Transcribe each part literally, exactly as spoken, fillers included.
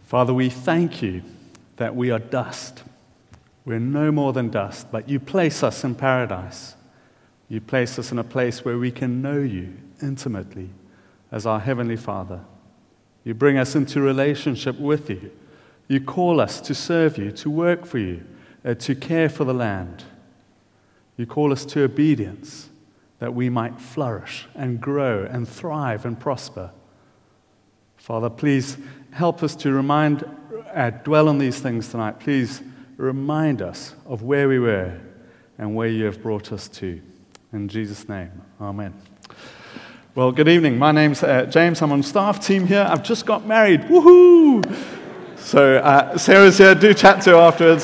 Father, we thank you that we are dust. We're no more than dust, but you place us in paradise. You place us in a place where we can know you intimately as our Heavenly Father. You bring us into relationship with you. You call us to serve you, to work for you, uh, to care for the land. You call us to obedience, that we might flourish and grow and thrive and prosper. Father, please help us to remind, uh, dwell on these things tonight. Please remind us of where we were and where you have brought us to. In Jesus' name, amen. Well, good evening. My name's uh, James. I'm on staff team here. I've just got married. Woohoo! So uh, Sarah's here. Do chat to her afterwards.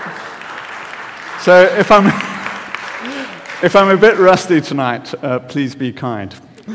So if I'm if I'm a bit rusty tonight, uh, please be kind.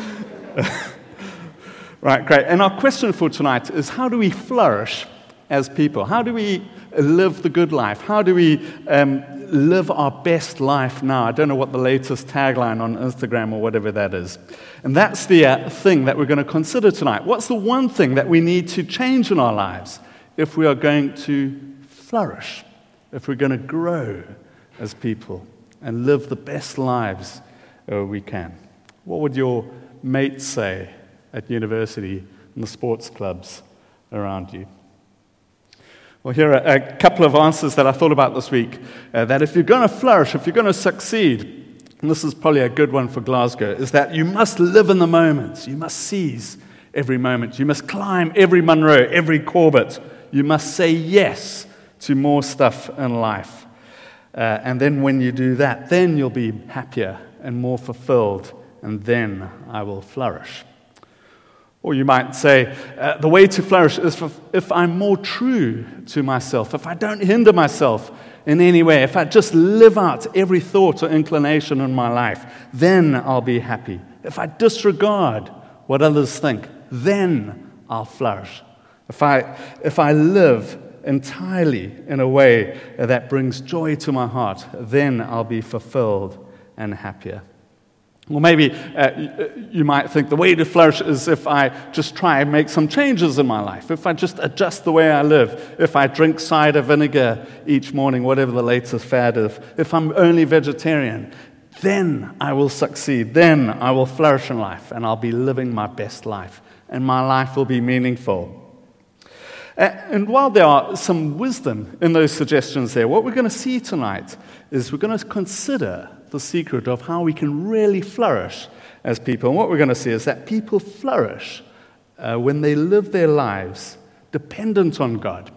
Right, great. And our question for tonight is, how do we flourish as people? How do we live the good life? How do we um, live our best life now? I don't know what the latest tagline on Instagram or whatever that is. And that's the uh, thing that we're going to consider tonight. What's the one thing that we need to change in our lives if we are going to flourish, if we're going to grow as people and live the best lives uh, we can? What would your mates say at university and the sports clubs around you? Well, here are a couple of answers that I thought about this week, uh, that if you're going to flourish, if you're going to succeed, and this is probably a good one for Glasgow, is that you must live in the moment. You must seize every moment. You must climb every Munro, every Corbett. You must say yes to more stuff in life. Uh, and then when you do that, then you'll be happier and more fulfilled, and then I will flourish. Or you might say, uh, the way to flourish is if, if I'm more true to myself, if I don't hinder myself in any way, if I just live out every thought or inclination in my life, then I'll be happy. If I disregard what others think, then I'll flourish. If I, if I live entirely in a way that brings joy to my heart, then I'll be fulfilled and happier. Or maybe uh, you might think the way to flourish is if I just try and make some changes in my life, if I just adjust the way I live, if I drink cider vinegar each morning, whatever the latest fad is, if I'm only vegetarian, then I will succeed, then I will flourish in life, and I'll be living my best life, and my life will be meaningful. And while there are some wisdom in those suggestions there, what we're going to see tonight is we're going to consider the secret of how we can really flourish as people. And what we're going to see is that people flourish uh, when they live their lives dependent on God,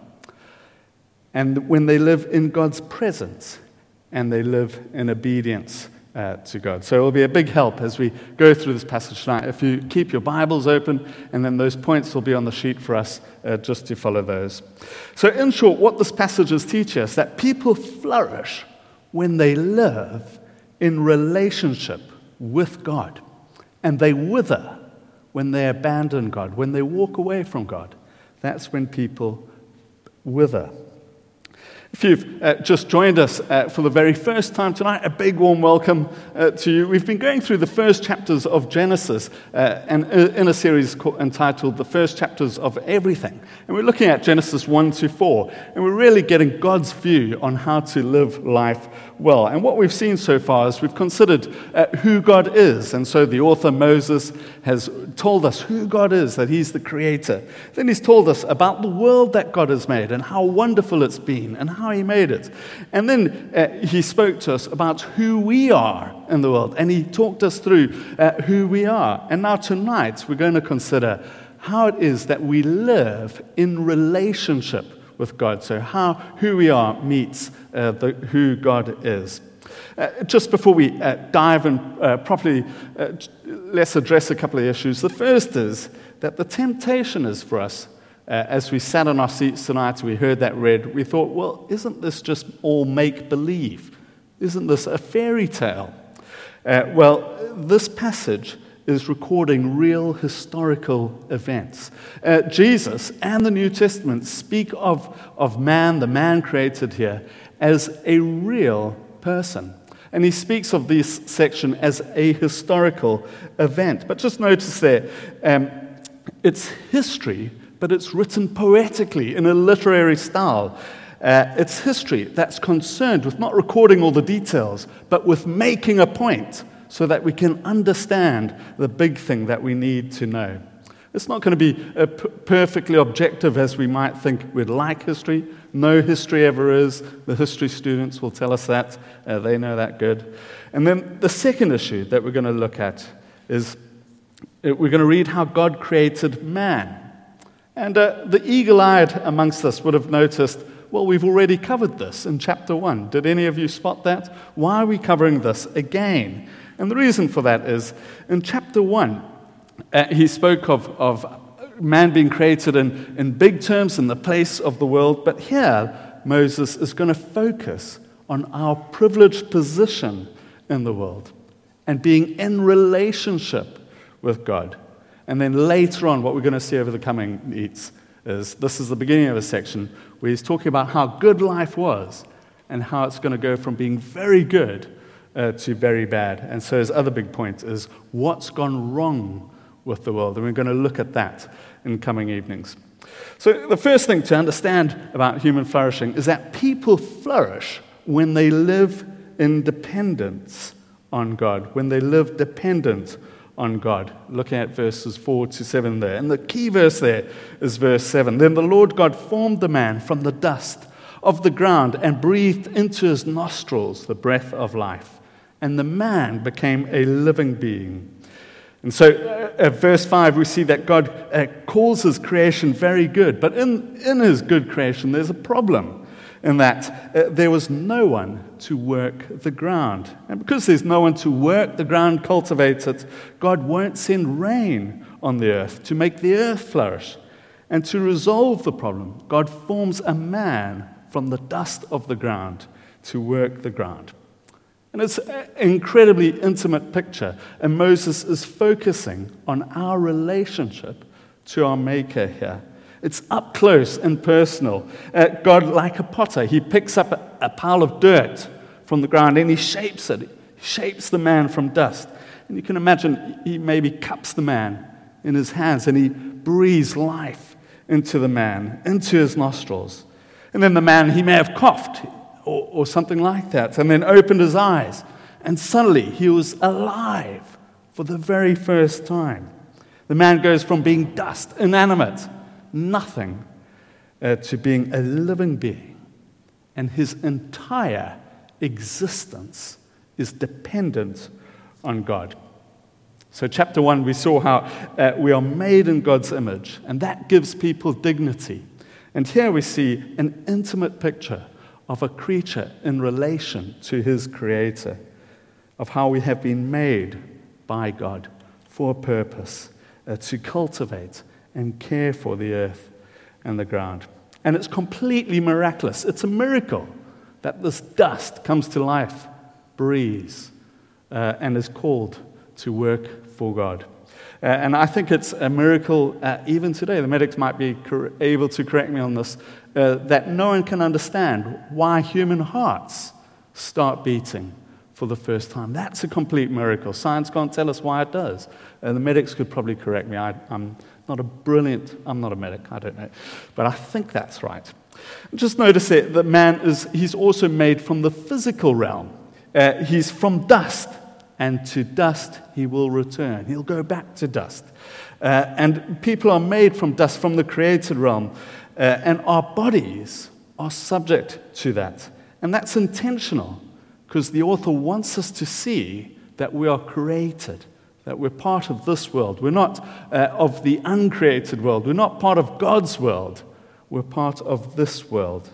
and when they live in God's presence, and they live in obedience uh, to God. So it will be a big help as we go through this passage tonight. If you keep your Bibles open, and then those points will be on the sheet for us uh, just to follow those. So in short, what this passage is teaching us, that people flourish when they live in relationship with God, and they wither when they abandon God, when they walk away from God. That's when people wither. If you've uh, just joined us uh, for the very first time tonight, a big warm welcome uh, to you. We've been going through the first chapters of Genesis uh, and uh, in a series called, entitled The First Chapters of Everything. And we're looking at Genesis one to four, and we're really getting God's view on how to live life well. And what we've seen so far is we've considered uh, who God is. And so the author Moses has told us who God is, that he's the creator. Then he's told us about the world that God has made and how wonderful it's been and how he made it. And then uh, he spoke to us about who we are in the world. And he talked us through uh, who we are. And now tonight we're going to consider how it is that we live in relationship with God. So how who we are meets uh, the, who God is. Uh, just before we uh, dive in uh, properly, uh, let's address a couple of issues. The first is that the temptation is for us, uh, as we sat on our seats tonight, we heard that read, we thought, well, isn't this just all make-believe? Isn't this a fairy tale? Uh, well, this passage is recording real historical events. Uh, Jesus and the New Testament speak of, of man, the man created here, as a real person. And he speaks of this section as a historical event. But just notice there, um, it's history, but it's written poetically in a literary style. Uh, it's history that's concerned with not recording all the details, but with making a point so that we can understand the big thing that we need to know. It's not going to be uh, p- perfectly objective as we might think we'd like history. No history ever is. The history students will tell us that. Uh, they know that good. And then the second issue that we're going to look at is uh, we're going to read how God created man. And uh, the eagle-eyed amongst us would have noticed, well, we've already covered this in chapter one. Did any of you spot that? Why are we covering this again? And the reason for that is, in chapter one, uh, he spoke of, of man being created in, in big terms in the place of the world, but here Moses is going to focus on our privileged position in the world and being in relationship with God. And then later on, what we're going to see over the coming weeks is, this is the beginning of a section where he's talking about how good life was and how it's going to go from being very good uh, to very bad. And so his other big point is what's gone wrong with the world. And we're going to look at that in coming evenings. So the first thing to understand about human flourishing is that people flourish when they live in dependence on God, when they live dependent on God. Looking at verses four to seven there. And the key verse there is verse seven. Then the Lord God formed the man from the dust of the ground and breathed into his nostrils the breath of life. And the man became a living being. And so uh, at verse five, we see that God uh, calls his creation very good. But in, in his good creation, there's a problem in that uh, there was no one to work the ground. And because there's no one to work the ground, cultivate it, God won't send rain on the earth to make the earth flourish. And to resolve the problem, God forms a man from the dust of the ground to work the ground. And it's an incredibly intimate picture. And Moses is focusing on our relationship to our Maker here. It's up close and personal. Uh, God, like a potter, he picks up a, a pile of dirt from the ground and he shapes it. He shapes the man from dust. And you can imagine he maybe cups the man in his hands and he breathes life into the man, into his nostrils. And then the man, he may have coughed or, or something like that, and then opened his eyes. And suddenly he was alive for the very first time. The man goes from being dust, inanimate, nothing, uh, to being a living being. And his entire existence is dependent on God. So chapter one, we saw how uh, we are made in God's image, and that gives people dignity. And here we see an intimate picture of a creature in relation to his creator, of how we have been made by God for a purpose, uh, to cultivate and care for the earth and the ground. And it's completely miraculous. It's a miracle that this dust comes to life, breathes, uh, and is called to work for God. Uh, and I think it's a miracle uh, even today. The medics might be cor- able to correct me on this, uh, that no one can understand why human hearts start beating for the first time. That's a complete miracle. Science can't tell us why it does. Uh, the medics could probably correct me. I, I'm not a brilliant, I'm not a medic, I don't know. But I think that's right. Just notice that the man is, he's also made from the physical realm. Uh, he's from dust, and to dust he will return. He'll go back to dust. Uh, and people are made from dust, from the created realm. Uh, and our bodies are subject to that. And that's intentional, because the author wants us to see that we are created, that we're part of this world. We're not uh, of the uncreated world. We're not part of God's world. We're part of this world.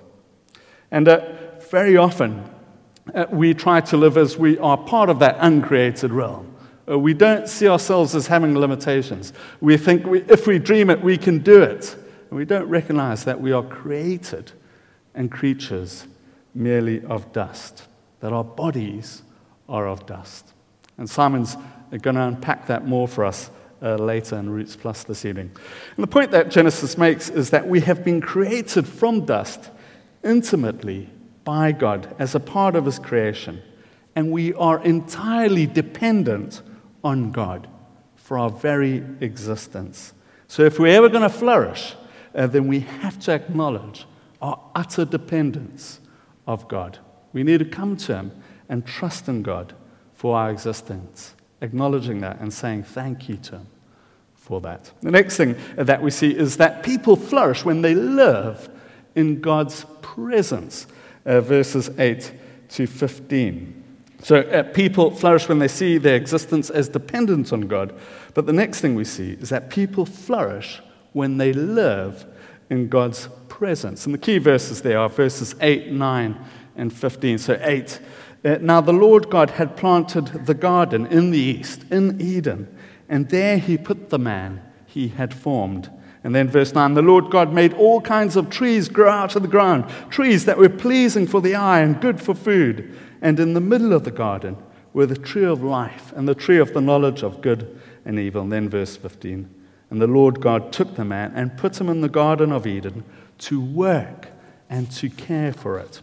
And uh, very often, uh, we try to live as we are part of that uncreated realm. Uh, we don't see ourselves as having limitations. We think we, if we dream it, we can do it. And we don't recognize that we are created and creatures merely of dust, that our bodies are of dust. And Simon's going to unpack that more for us uh, later in Roots Plus this evening. And the point that Genesis makes is that we have been created from dust intimately by God as a part of his creation. And we are entirely dependent on God for our very existence. So if we're ever going to flourish, uh, then we have to acknowledge our utter dependence of God. We need to come to him and trust in God for our existence, acknowledging that and saying thank you to him for that. The next thing that we see is that people flourish when they live in God's presence, uh, verses eight to fifteen. So uh, people flourish when they see their existence as dependent on God. But the next thing we see is that people flourish when they live in God's presence. And the key verses there are verses eight, nine, and fifteen. So eight, uh, now the Lord God had planted the garden in the east, in Eden, and there he put the man he had formed. And then verse nine, the Lord God made all kinds of trees grow out of the ground, trees that were pleasing for the eye and good for food. And in the middle of the garden were the tree of life and the tree of the knowledge of good and evil. And then verse fifteen, and the Lord God took the man and put him in the Garden of Eden to work and to care for it.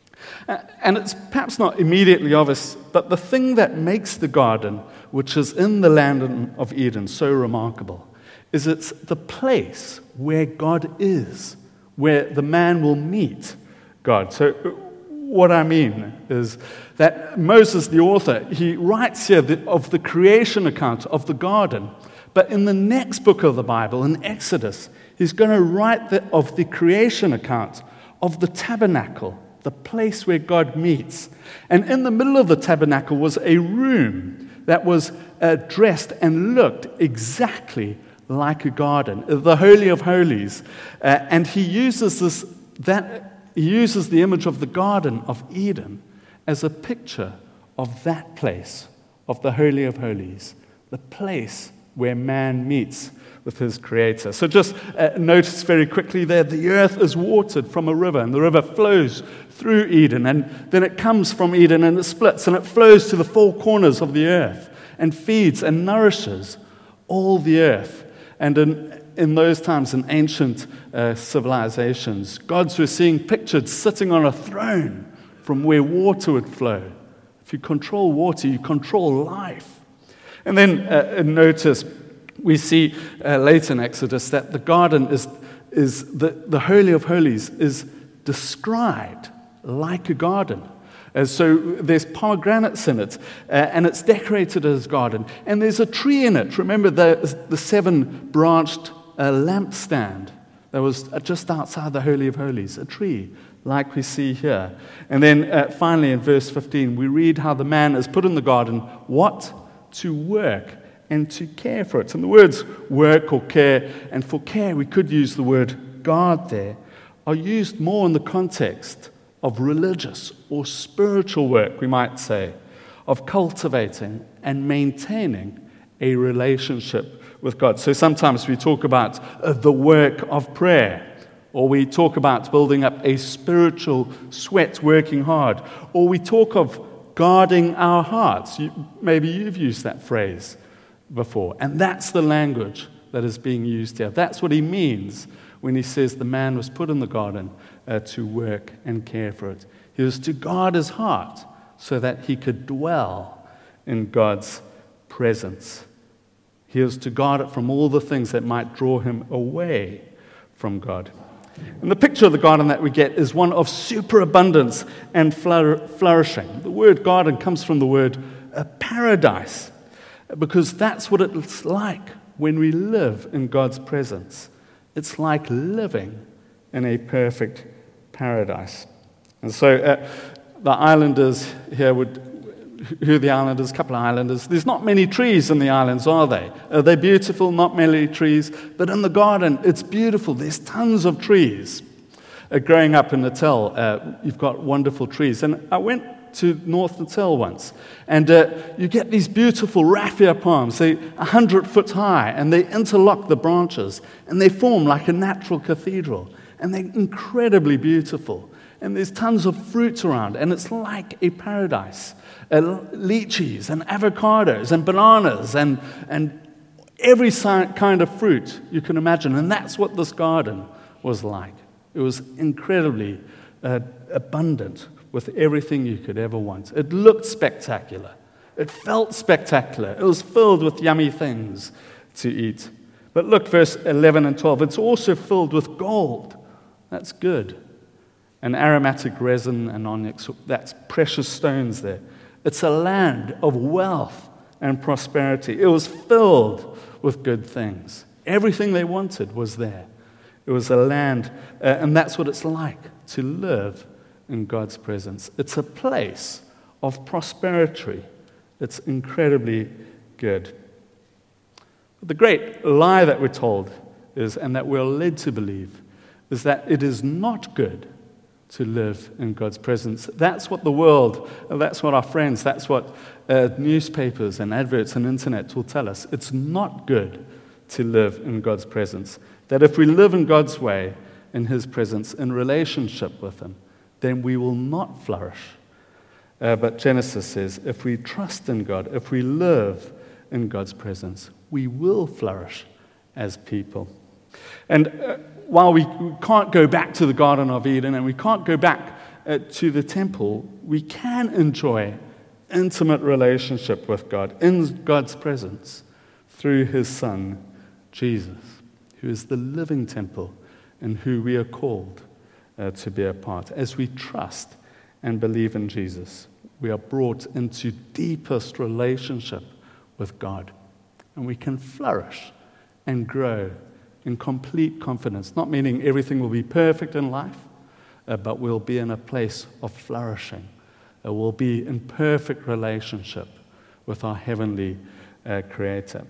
And it's perhaps not immediately obvious, but the thing that makes the garden, which is in the land of Eden, so remarkable, is it's the place where God is, where the man will meet God. So what I mean is that Moses, the author, he writes here of the creation account of the garden, but in the next book of the Bible, in Exodus, he's going to write the, of the creation account of the tabernacle, the place where God meets. And in the middle of the tabernacle was a room that was uh, dressed and looked exactly like a garden, the Holy of Holies. Uh, and he uses this, that, he uses the image of the Garden of Eden as a picture of that place, of the Holy of Holies, the place where man meets with his Creator. So just uh, notice very quickly there, the earth is watered from a river, and the river flows through Eden, and then it comes from Eden and it splits, and it flows to the four corners of the earth, and feeds and nourishes all the earth. And in, in those times, in ancient uh, civilizations, gods were seen pictured sitting on a throne from where water would flow. If you control water, you control life. And then uh, notice, we see uh, later in Exodus that the garden is, is the, the Holy of Holies is described like a garden. Uh, so there's pomegranates in it, uh, and it's decorated as a garden. And there's a tree in it. Remember the, the seven-branched uh, lampstand that was just outside the Holy of Holies, a tree like we see here. And then uh, finally in verse fifteen, we read how the man is put in the garden, what? To work and to care for it. And the words work or care, and for care we could use the word guard there, are used more in the context of religious or spiritual work, we might say, of cultivating and maintaining a relationship with God. So sometimes we talk about uh, the work of prayer, or we talk about building up a spiritual sweat, working hard, or we talk of guarding our hearts. You, maybe you've used that phrase before. And that's the language that is being used here. That's what he means when he says the man was put in the garden uh, to work and care for it. He was to guard his heart so that he could dwell in God's presence. He was to guard it from all the things that might draw him away from God. And the picture of the garden that we get is one of superabundance and flourishing. The word garden comes from the word uh, paradise, because that's what it's like when we live in God's presence. It's like living in a perfect paradise. And so uh, the islanders here would, who are the islanders? A couple of islanders. There's not many trees in the islands, are they? Are they beautiful? Not many trees. But in the garden, it's beautiful. There's tons of trees. Uh, growing up in Natal, uh, you've got wonderful trees. And I went to North Natal once, and uh, you get these beautiful raffia palms. They're a hundred foot high, and they interlock the branches, and they form like a natural cathedral. And they're incredibly beautiful. And there's tons of fruit around, and it's like a paradise. Uh, lychees and avocados and bananas and, and every kind of fruit you can imagine. And that's what this garden was like. It was incredibly uh, abundant with everything you could ever want. It looked spectacular. It felt spectacular. It was filled with yummy things to eat. But look, verse eleven and twelve, it's also filled with gold. That's good. And aromatic resin and onyx, that's precious stones there. It's a land of wealth and prosperity. It was filled with good things. Everything they wanted was there. It was a land, uh, and that's what it's like to live in God's presence. It's a place of prosperity. It's incredibly good. But the great lie that we're told is, and that we're led to believe, is that it is not good to live in God's presence. That's what the world, that's what our friends, that's what uh, newspapers and adverts and internet will tell us. It's not good to live in God's presence. That if we live in God's way, in His presence, in relationship with Him, then we will not flourish. Uh, but Genesis says, if we trust in God, if we live in God's presence, we will flourish as people. And uh, while we can't go back to the Garden of Eden and we can't go back uh, to the temple, we can enjoy intimate relationship with God in God's presence through His Son, Jesus, who is the living temple and who we are called uh, to be a part. As we trust and believe in Jesus, we are brought into deepest relationship with God. And we can flourish and grow in complete confidence, not meaning everything will be perfect in life, uh, but we'll be in a place of flourishing. Uh, we'll be in perfect relationship with our heavenly uh, Creator.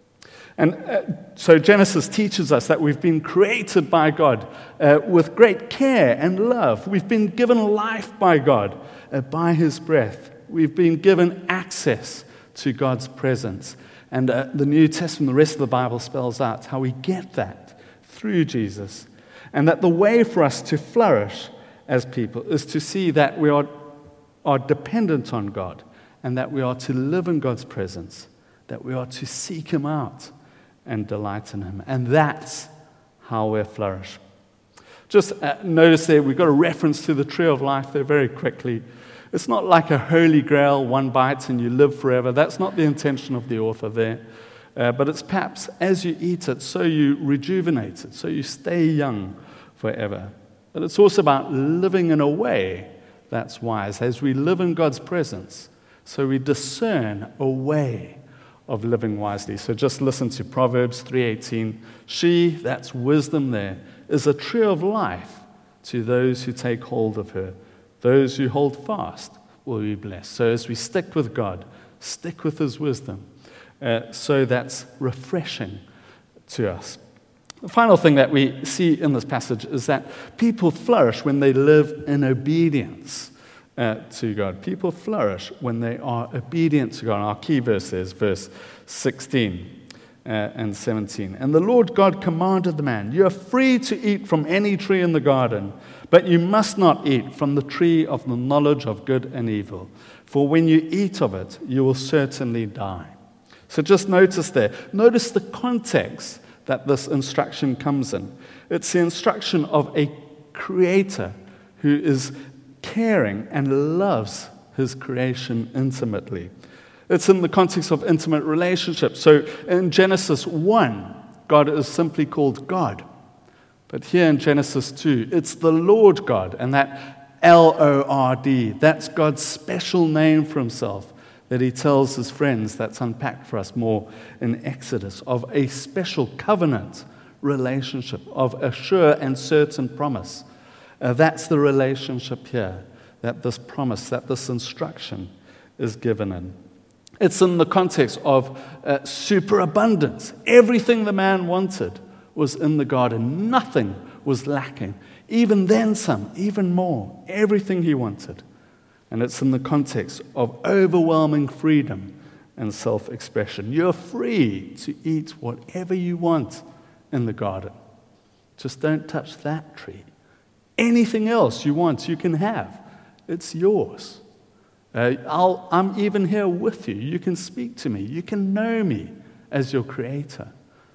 And uh, so Genesis teaches us that we've been created by God uh, with great care and love. We've been given life by God, uh, by His breath. We've been given access to God's presence. And uh, the New Testament, the rest of the Bible spells out how we get that through Jesus. And that the way for us to flourish as people is to see that we are, are dependent on God and that we are to live in God's presence, that we are to seek Him out and delight in Him. And that's how we flourish. Just uh, notice there, we've got a reference to the tree of life there very quickly. It's not like a holy grail, one bite and you live forever. That's not the intention of the author there. Uh, but it's perhaps as you eat it, so you rejuvenate it, so you stay young forever. But it's also about living in a way that's wise. As we live in God's presence, so we discern a way of living wisely. So just listen to Proverbs three eighteen. She, that's wisdom there, is a tree of life to those who take hold of her. Those who hold fast will be blessed. So as we stick with God, stick with His wisdom, uh, so that's refreshing to us. The final thing that we see in this passage is that people flourish when they live in obedience uh, to God. People flourish when they are obedient to God. Our key verse is verse sixteen uh, and seventeen. And the Lord God commanded the man, "You are free to eat from any tree in the garden, but you must not eat from the tree of the knowledge of good and evil. For when you eat of it, you will certainly die." So just notice there. Notice the context that this instruction comes in. It's the instruction of a creator who is caring and loves his creation intimately. It's in the context of intimate relationships. So in Genesis one, God is simply called God. But here in Genesis two, it's the Lord God, and that L O R D, that's God's special name for Himself that He tells His friends, that's unpacked for us more in Exodus, of a special covenant relationship, of a sure and certain promise. Uh, that's the relationship here, that this promise, that this instruction is given in. It's in the context of uh, superabundance. Everything the man wanted was in the garden. Nothing was lacking. Even then some, even more. Everything he wanted. And it's in the context of overwhelming freedom and self-expression. You're free to eat whatever you want in the garden. Just don't touch that tree. Anything else you want, you can have. It's yours. Uh, I'll, I'm even here with you. You can speak to me. You can know me as your creator.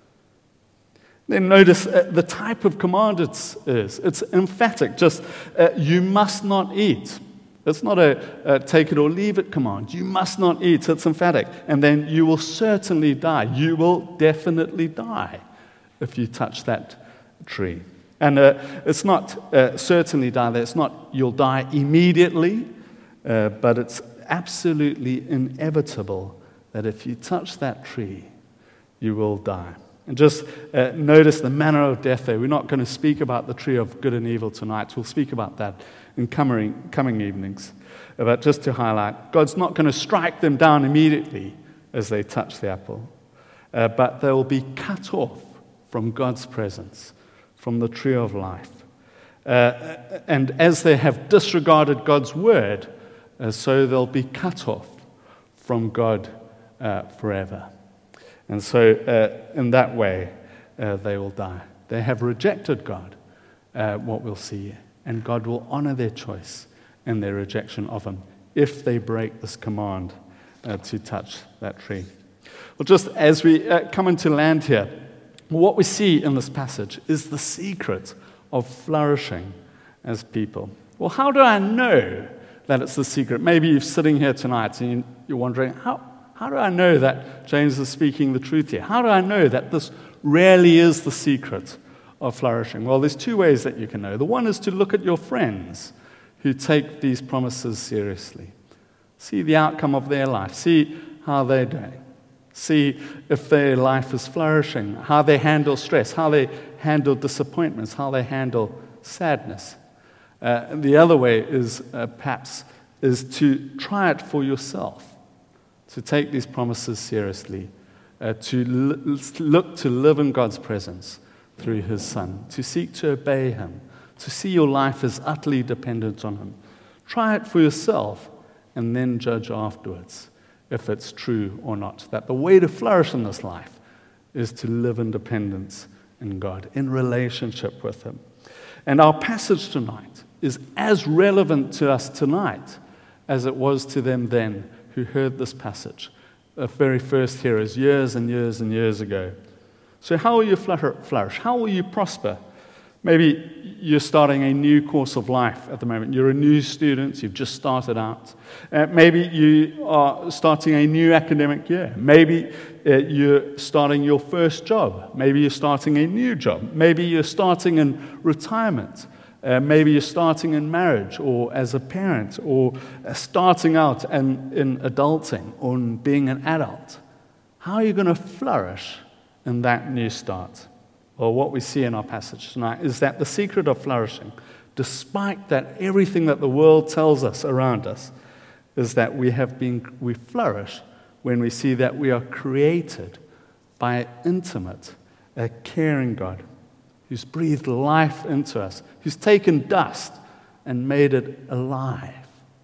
Then notice uh, the type of command it is. It's emphatic. Just, uh, you must not eat. It's not a, a take it or leave it command. You must not eat. It's emphatic. And then you will certainly die. You will definitely die if you touch that tree. And uh, it's not uh, certainly die there. It's not you'll die immediately, uh, but it's absolutely inevitable that if you touch that tree, you will die. And just uh, notice the manner of death there. We're not going to speak about the tree of good and evil tonight. We'll speak about that in coming, coming evenings. But just to highlight, God's not going to strike them down immediately as they touch the apple, uh, but they'll be cut off from God's presence, from the tree of life. Uh, and as they have disregarded God's word, uh, so they'll be cut off from God uh, forever. And so uh, in that way, uh, they will die. They have rejected God, uh, what we'll see, and God will honor their choice and their rejection of him if they break this command uh, to touch that tree. Well, just as we uh, come into land here, what we see in this passage is the secret of flourishing as people. Well, how do I know that it's the secret? Maybe you're sitting here tonight and you're wondering, how, how do I know that James is speaking the truth here? How do I know that this really is the secret of flourishing? Well, there's two ways that you can know. The one is to look at your friends who take these promises seriously. See the outcome of their life. See how they're doing. See if their life is flourishing, how they handle stress, how they handle disappointments, how they handle sadness. Uh, the other way is uh, perhaps is to try it for yourself, to take these promises seriously, uh, to l- look to live in God's presence through his Son, to seek to obey him, to see your life as utterly dependent on him. Try it for yourself and then judge afterwards if it's true or not. That the way to flourish in this life is to live in dependence in God, in relationship with him. And our passage tonight is as relevant to us tonight as it was to them then who heard this passage, the very first hearers, years and years and years ago. So how will you flourish? How will you prosper? Maybe you're starting a new course of life at the moment. You're a new student. You've just started out. Uh, maybe you are starting a new academic year. Maybe uh, you're starting your first job. Maybe you're starting a new job. Maybe you're starting in retirement. Uh, maybe you're starting in marriage or as a parent or uh, starting out in, in adulting or in being an adult. How are you going to flourish in that new start? Well, what we see in our passage tonight is that the secret of flourishing, despite that everything that the world tells us around us, is that we have been we flourish when we see that we are created by an intimate, a caring God who's breathed life into us, who's taken dust and made it alive.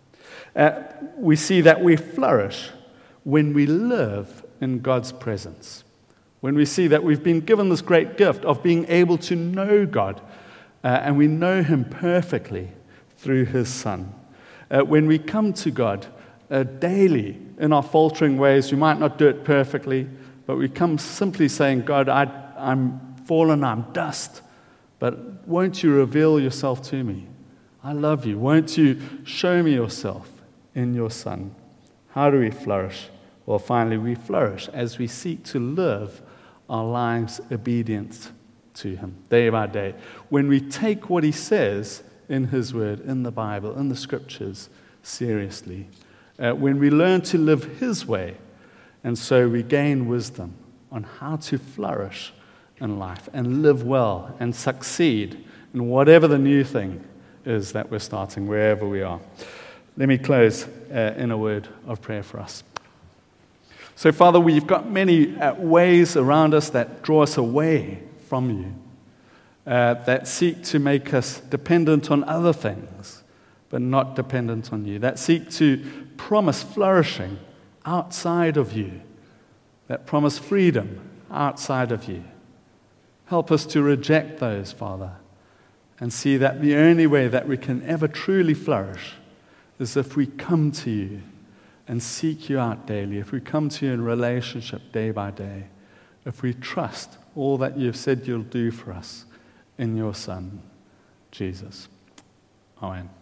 Uh, we see that we flourish when we live in God's presence. When we see that we've been given this great gift of being able to know God, uh, and we know him perfectly through his Son. Uh, when we come to God uh, daily in our faltering ways, we might not do it perfectly, but we come simply saying, God, I, I'm fallen, I'm dust, but won't you reveal yourself to me? I love you. Won't you show me yourself in your Son? How do we flourish? Well, finally, we flourish as we seek to live our lives obedient to him day by day. When we take what he says in his word, in the Bible, in the scriptures, seriously. Uh, when we learn to live his way, and so we gain wisdom on how to flourish in life and live well and succeed in whatever the new thing is that we're starting, wherever we are. Let me close uh, in a word of prayer for us. So, Father, we've got many uh, ways around us that draw us away from you, uh, that seek to make us dependent on other things, but not dependent on you, that seek to promise flourishing outside of you, that promise freedom outside of you. Help us to reject those, Father, and see that the only way that we can ever truly flourish is if we come to you and seek you out daily, if we come to you in relationship day by day, if we trust all that you've said you'll do for us in your Son, Jesus. Amen.